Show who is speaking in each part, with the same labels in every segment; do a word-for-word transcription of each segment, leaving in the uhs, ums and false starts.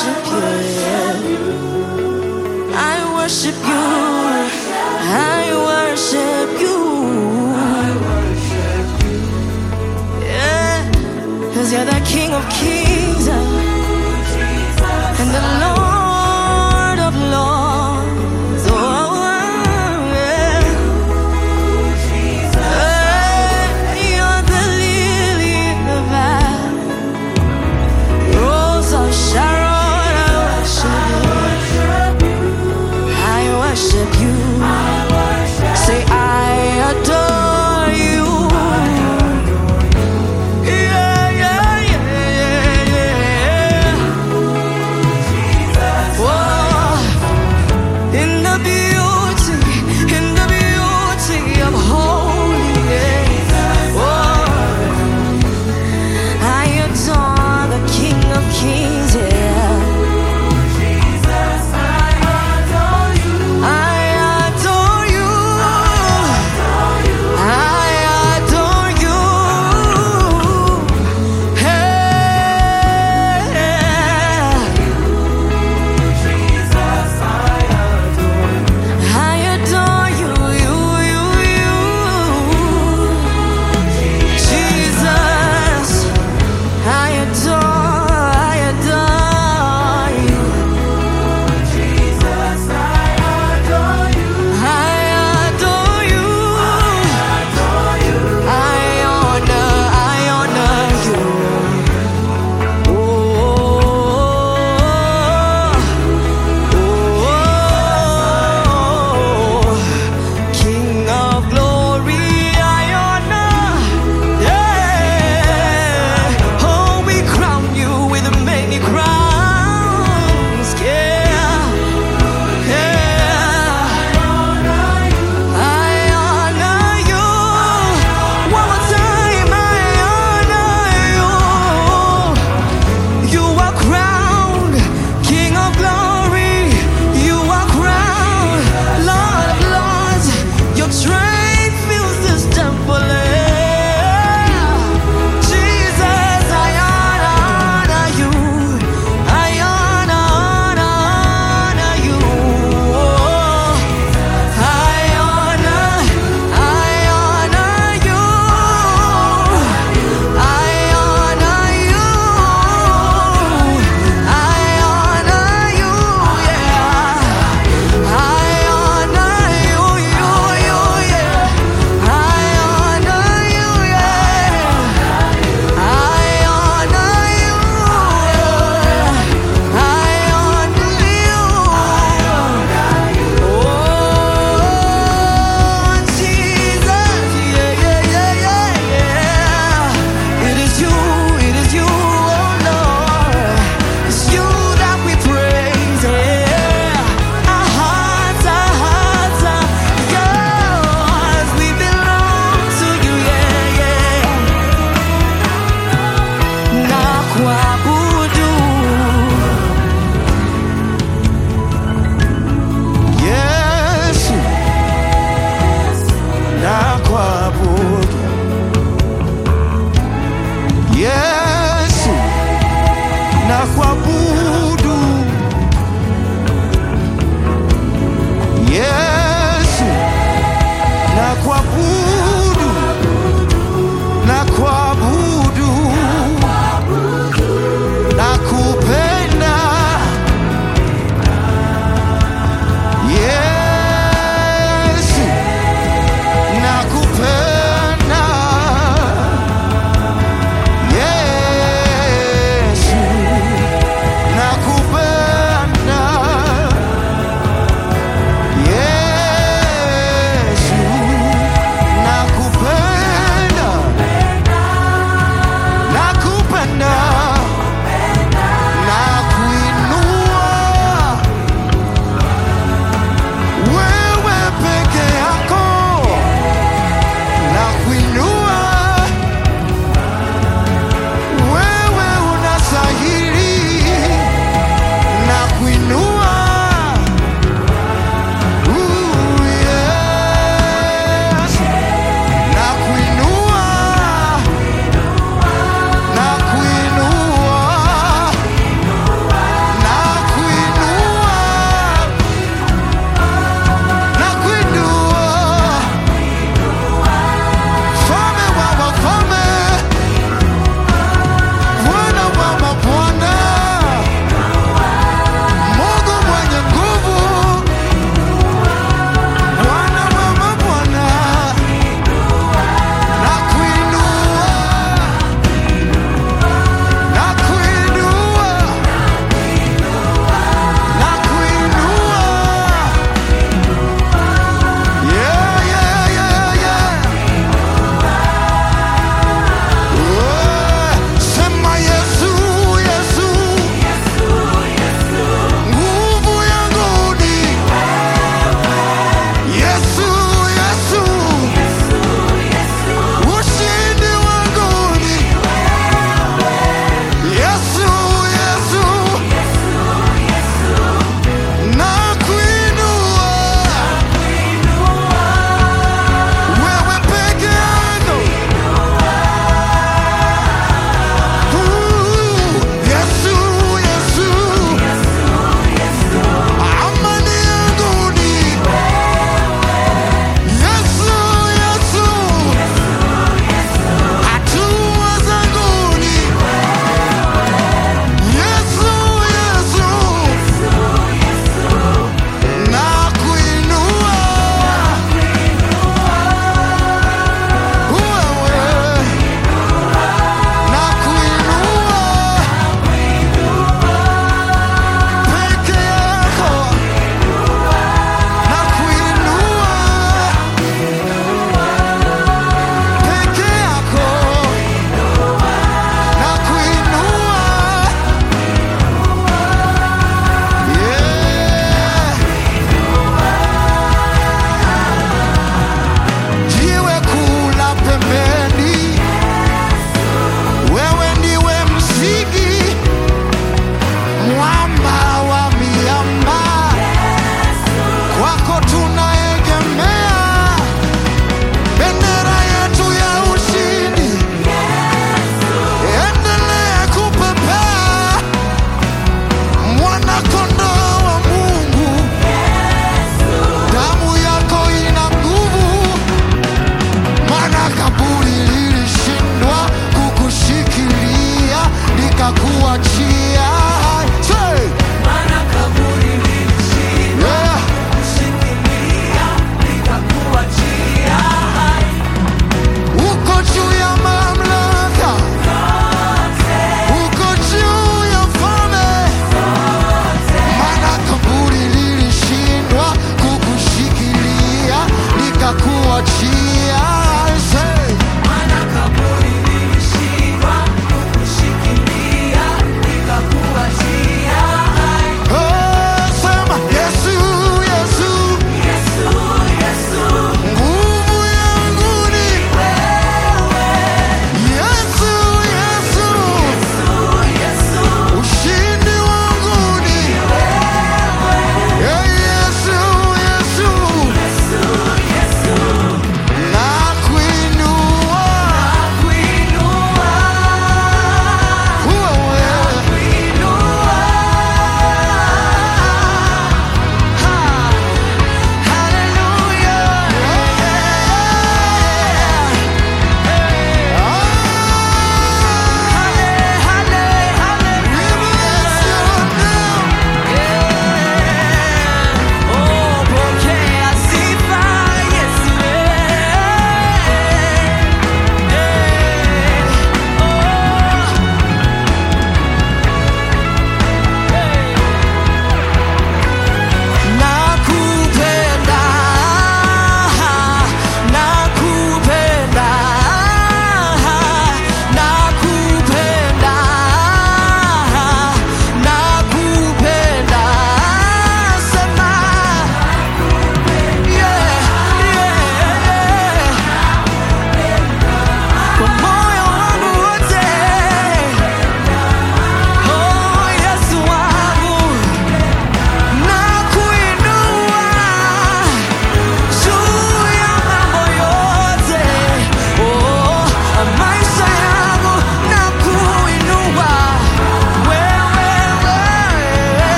Speaker 1: worship you. I worship you. I worship you. Yeah, 'cause you're the King of Kings and the Lord of Lords. Oh, yeah. Hey, you're the lily in the valley, Rose of Sharon. I worship you. I worship you. Say, I adore you. Yeah, yeah, yeah, yeah. Whoa. In the beauty, in the beauty of holiness. Whoa. I adore the King of Kings. Yeah.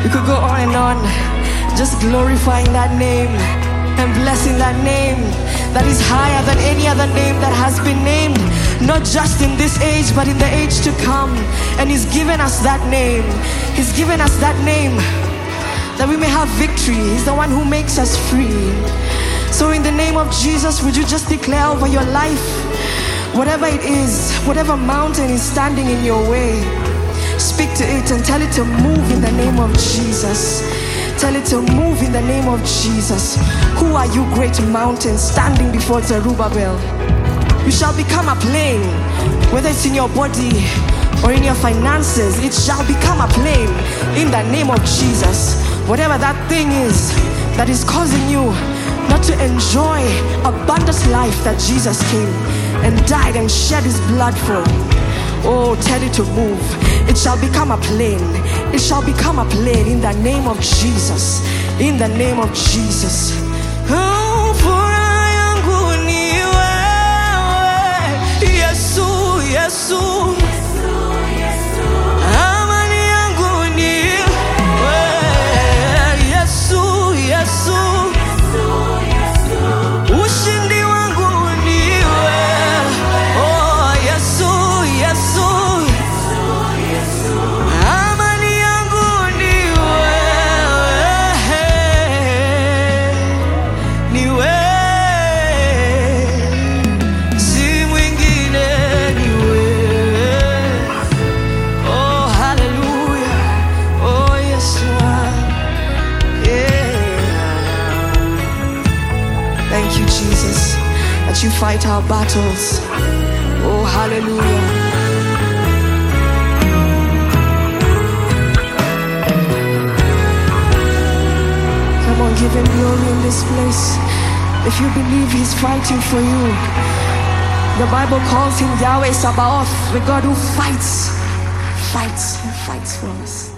Speaker 1: You could go on and on, just glorifying that name and blessing that name that is higher than any other name that has been named, not just in this age, but in the age to come. And He's given us that name. He's given us that name that we may have victory. He's the one who makes us free. So in the name of Jesus, would you just declare over your life, whatever it is, whatever mountain is standing in your way, speak to it and tell it to move in the name of Jesus. Tell it to move in the name of Jesus. Who are you, great mountain, standing before Zerubbabel? You shall become a plain, whether it's in your body or in your finances. It shall become a plain in the name of Jesus. Whatever that thing is that is causing you not to enjoy abundant life that Jesus came and died and shed His blood for. Oh, tell it to move. It shall become a plain. It shall become a plain in the name of Jesus. In the name of Jesus. Oh, furaha yangu ni wewe, Yesu, Yesu. Amani yangu ni wewe, Yesu, Yesu. Ushindi wangu ni wewe, oh Yesu, Yesu. Amani yangu ni wewe, ni wewe, si mwingine, ni wewe. Oh hallelujah, oh Yesu, yeah. Thank you, Jesus, that you fight our battles. Oh, hallelujah. Come on, give Him glory in this place. If you believe He's fighting for you, the Bible calls Him Yahweh Sabaoth, the God who fights, fights, and fights for us.